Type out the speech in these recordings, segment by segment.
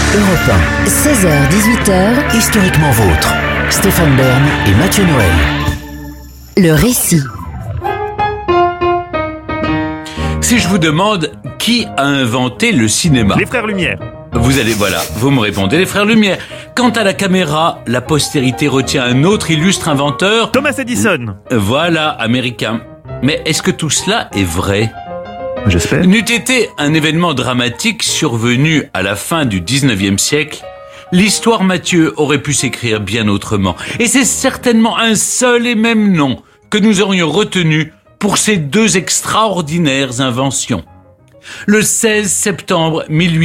Europe 1. 16h-18h, historiquement vôtre. Stéphane Bern et Mathieu Noël. Le récit. Si je vous demande qui a inventé le cinéma, Les frères Lumière. vous me répondez les frères Lumière. Quant à la caméra, la postérité retient un autre illustre inventeur. Thomas Edison. Voilà, américain. Mais est-ce que tout cela est vrai ? J'espère. N'eût été un événement dramatique survenu à la fin du 19e siècle, l'histoire, Mathieu, aurait pu s'écrire bien autrement. Et c'est certainement un seul et même nom que nous aurions retenu pour ces deux extraordinaires inventions. Le 16 septembre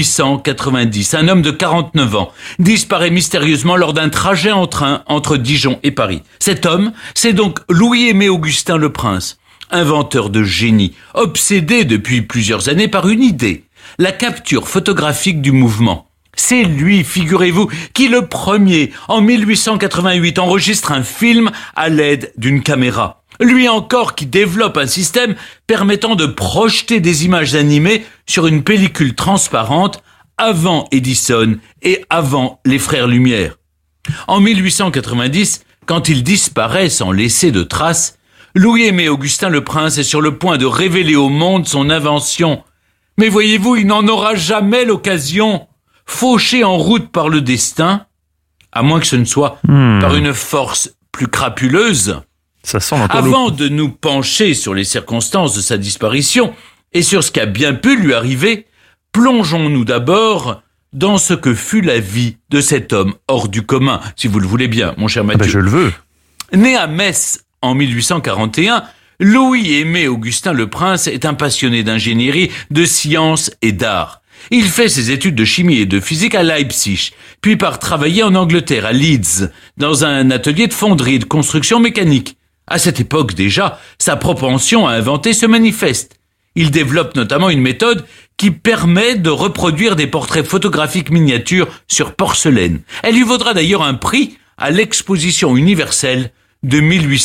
1890, un homme de 49 ans disparaît mystérieusement lors d'un trajet en train entre Dijon et Paris. Cet homme, c'est donc Louis-Aimé Augustin Le Prince, inventeur de génie, obsédé depuis plusieurs années par une idée, la capture photographique du mouvement. C'est lui, figurez-vous, qui le premier, en 1888, enregistre un film à l'aide d'une caméra. Lui encore qui développe un système permettant de projeter des images animées sur une pellicule transparente avant Edison et avant les frères Lumière. En 1890, quand il disparaît sans laisser de traces, Louis-Aimé Augustin Le Prince est sur le point de révéler au monde son invention. Mais voyez-vous, il n'en aura jamais l'occasion. Fauché en route par le destin, à moins que ce ne soit par une force plus crapuleuse. Ça sent l'entourloupe. Avant de nous pencher sur les circonstances de sa disparition et sur ce qui a bien pu lui arriver, plongeons-nous d'abord dans ce que fut la vie de cet homme hors du commun, si vous le voulez bien, mon cher Mathieu. Je le veux. Né à Metz en 1841, Louis-Aimé Augustin Le Prince est un passionné d'ingénierie, de sciences et d'art. Il fait ses études de chimie et de physique à Leipzig, puis part travailler en Angleterre, à Leeds, dans un atelier de fonderie et de construction mécanique. À cette époque déjà, sa propension à inventer se manifeste. Il développe notamment une méthode qui permet de reproduire des portraits photographiques miniatures sur porcelaine. Elle lui vaudra d'ailleurs un prix à l'exposition universelle de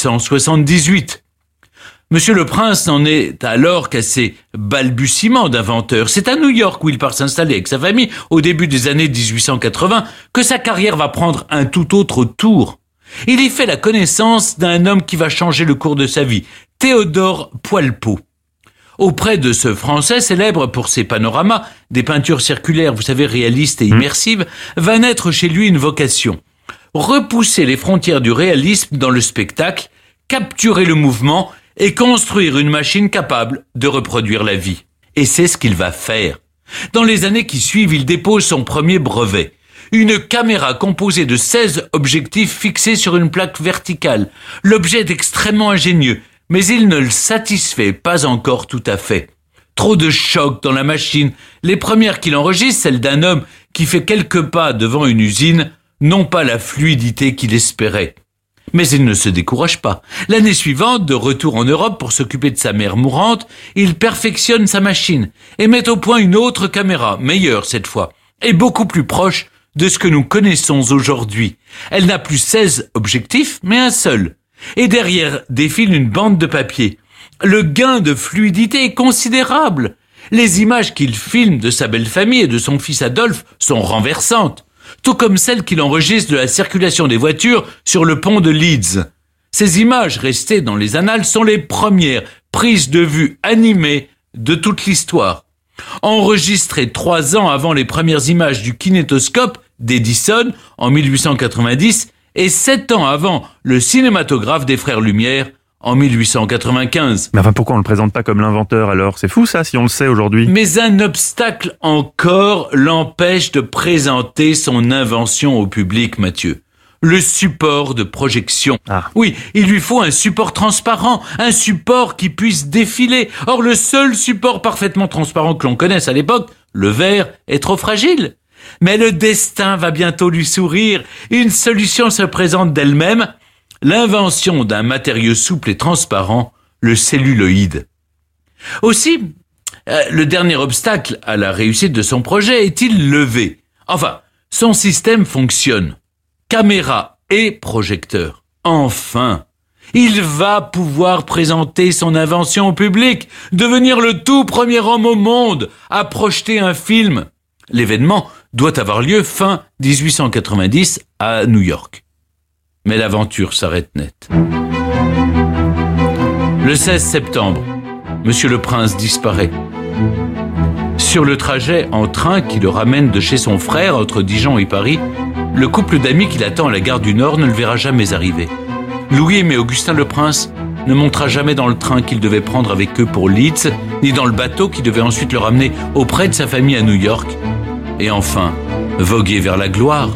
1878. Monsieur Le Prince n'en est alors qu'à ses balbutiements d'inventeur. C'est à New York où il part s'installer avec sa famille au début des années 1880 que sa carrière va prendre un tout autre tour. Il y fait la connaissance d'un homme qui va changer le cours de sa vie, Théodore Poilpot. Auprès de ce Français célèbre pour ses panoramas, des peintures circulaires, vous savez, réalistes et immersives, va naître chez lui une vocation. Repousser les frontières du réalisme dans le spectacle, capturer le mouvement et construire une machine capable de reproduire la vie. Et c'est ce qu'il va faire. Dans les années qui suivent, il dépose son premier brevet. Une caméra composée de 16 objectifs fixés sur une plaque verticale. L'objet est extrêmement ingénieux, mais il ne le satisfait pas encore tout à fait. Trop de chocs dans la machine. Les premières qu'il enregistre, celles d'un homme qui fait quelques pas devant une usine, n'ont pas la fluidité qu'il espérait. Mais il ne se décourage pas. L'année suivante, de retour en Europe pour s'occuper de sa mère mourante, il perfectionne sa machine et met au point une autre caméra, meilleure cette fois, et beaucoup plus proche de ce que nous connaissons aujourd'hui. Elle n'a plus 16 objectifs, mais un seul. Et derrière défile une bande de papier. Le gain de fluidité est considérable. Les images qu'il filme de sa belle famille et de son fils Adolphe sont renversantes, tout comme celles qu'il enregistre de la circulation des voitures sur le pont de Leeds. Ces images restées dans les annales sont les premières prises de vue animées de toute l'histoire. Enregistrées 3 ans avant les premières images du kinétoscope d'Edison en 1890 et 7 ans avant le cinématographe des frères Lumière en 1895. Mais enfin, pourquoi on le présente pas comme l'inventeur alors ? C'est fou ça, si on le sait aujourd'hui. Mais un obstacle encore l'empêche de présenter son invention au public, Mathieu. Le support de projection. Oui, il lui faut un support transparent, un support qui puisse défiler. Or, le seul support parfaitement transparent que l'on connaisse à l'époque, le verre, est trop fragile. Mais le destin va bientôt lui sourire. Une solution se présente d'elle-même. L'invention d'un matériau souple et transparent, le celluloïd. Aussi, le dernier obstacle à la réussite de son projet est-il levé. Enfin, son système fonctionne. Caméra et projecteur. Enfin, il va pouvoir présenter son invention au public, devenir le tout premier homme au monde à projeter un film. L'événement doit avoir lieu fin 1890 à New York. Mais l'aventure s'arrête net. Le 16 septembre, Monsieur le Prince disparaît. Sur le trajet en train qui le ramène de chez son frère entre Dijon et Paris, le couple d'amis qui l'attend à la gare du Nord ne le verra jamais arriver. Louis-Aimé Augustin le Prince ne montera jamais dans le train qu'il devait prendre avec eux pour Leeds, ni dans le bateau qui devait ensuite le ramener auprès de sa famille à New York, et enfin voguer vers la gloire.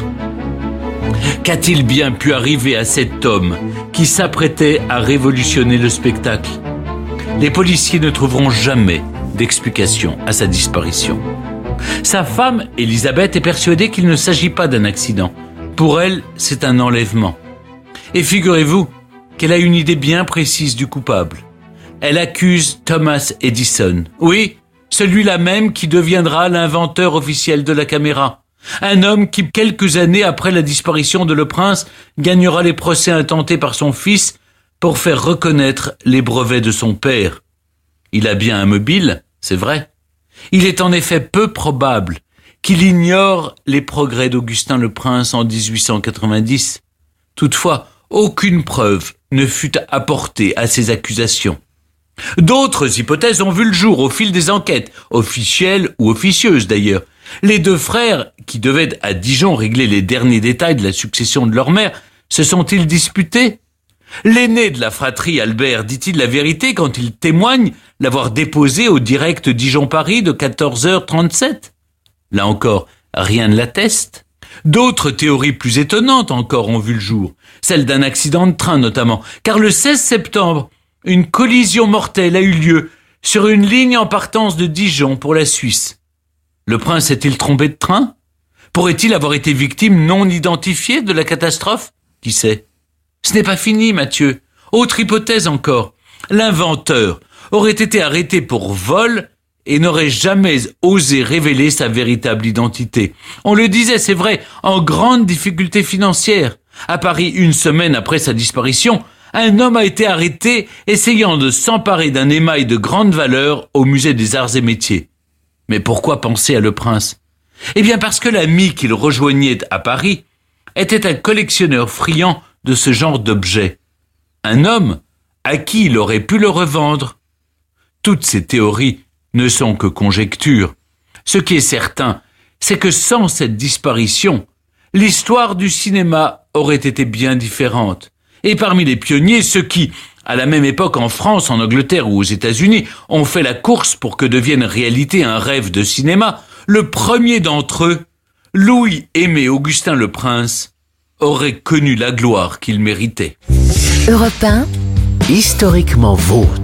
Qu'a-t-il bien pu arriver à cet homme qui s'apprêtait à révolutionner le spectacle ? Les policiers ne trouveront jamais d'explication à sa disparition. Sa femme, Élisabeth, est persuadée qu'il ne s'agit pas d'un accident. Pour elle, c'est un enlèvement. Et figurez-vous qu'elle a une idée bien précise du coupable. Elle accuse Thomas Edison. Oui, celui-là même qui deviendra l'inventeur officiel de la caméra. Un homme qui, quelques années après la disparition de Le Prince, gagnera les procès intentés par son fils pour faire reconnaître les brevets de son père. Il a bien un mobile, c'est vrai. Il est en effet peu probable qu'il ignore les progrès d'Augustin le Prince en 1890. Toutefois, aucune preuve ne fut apportée à ces accusations. D'autres hypothèses ont vu le jour au fil des enquêtes, officielles ou officieuses d'ailleurs. Les deux frères, qui devaient à Dijon régler les derniers détails de la succession de leur mère, se sont-ils disputés ? L'aîné de la fratrie, Albert, dit-il la vérité quand il témoigne l'avoir déposé au direct Dijon-Paris de 14h37 ? Là encore, rien ne l'atteste. D'autres théories plus étonnantes encore ont vu le jour, celle d'un accident de train notamment, car le 16 septembre, une collision mortelle a eu lieu sur une ligne en partance de Dijon pour la Suisse. Le prince est-il trompé de train ? Pourrait-il avoir été victime non identifiée de la catastrophe ? Qui sait ? Ce n'est pas fini, Mathieu. Autre hypothèse encore. L'inventeur aurait été arrêté pour vol et n'aurait jamais osé révéler sa véritable identité. On le disait, c'est vrai, en grande difficulté financière. À Paris, une semaine après sa disparition, un homme a été arrêté essayant de s'emparer d'un émail de grande valeur au musée des Arts et Métiers. Mais pourquoi penser à Le Prince ? Eh bien parce que l'ami qu'il rejoignait à Paris était un collectionneur friand de ce genre d'objets. Un homme à qui il aurait pu le revendre. Toutes ces théories ne sont que conjectures. Ce qui est certain, c'est que sans cette disparition, l'histoire du cinéma aurait été bien différente. Et parmi les pionniers, ceux qui, à la même époque en France, en Angleterre ou aux États-Unis, ont fait la course pour que devienne réalité un rêve de cinéma, le premier d'entre eux, Louis-Aimé Augustin le Prince, aurait connu la gloire qu'il méritait. Europe 1, historiquement vôtre.